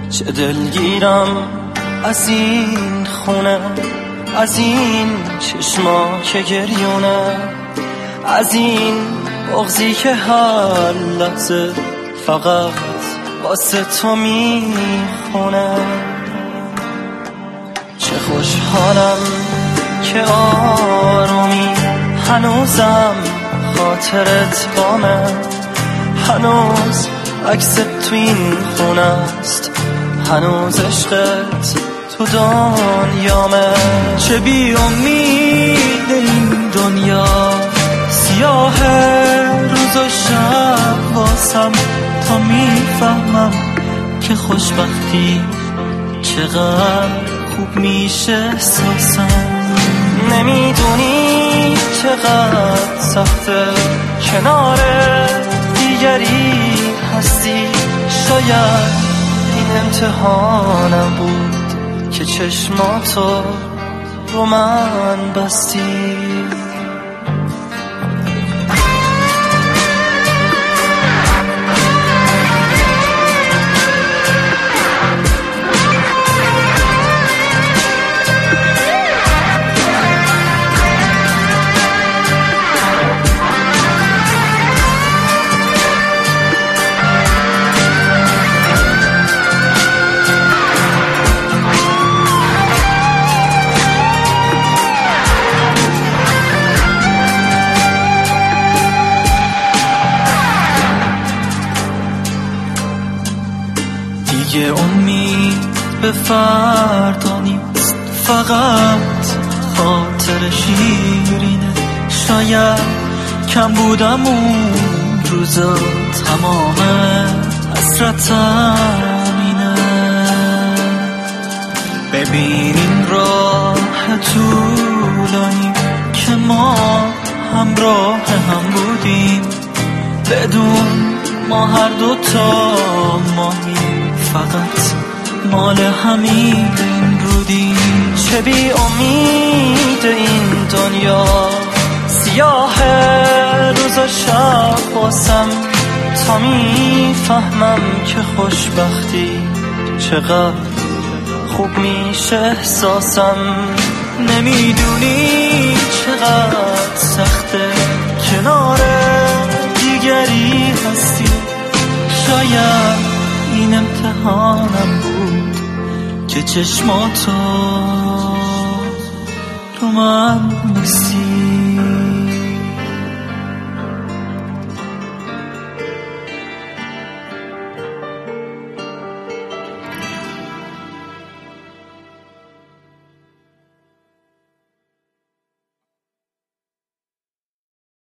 چه دلگیرم از این خونه، از این چشما که گریونه، از این بغضی که هر لحظه فقط واسه تو میخونه. چه خوشحالم که آرومی هنوزم خاطرت بامه، هنوز عکست تو این خونه است، هنوز عشقت تو دنیامه. چه بی امید این دنیا، سیاه روز و شب واسم، تا میفهمم که خوشبختی چقدر خوب میشه احساسم. نمیدونی چقدر سخته کنار دیگری هستی، شاید این امتحانم بود که چشماتو رو من بستی. دیگه امید به فردا نیست، فقط خاطر شیرینه. شاید کم بودم اون روزا، تمام حسرتم اینه. ببین این راه طولانی که ما همراه هم بودیم، بدون ما هر دوتا ماهی فقط مال همین رودیم. چه بی امید این دنیا، سیاه روز و شب واسم، تا میفهمم که خوشبختی چقدر خوب میشه احساسم. نمیدونی چقدر سخته کنار دیگری هستی، شاید این امتحانم بود که چشماتو رو من بستی.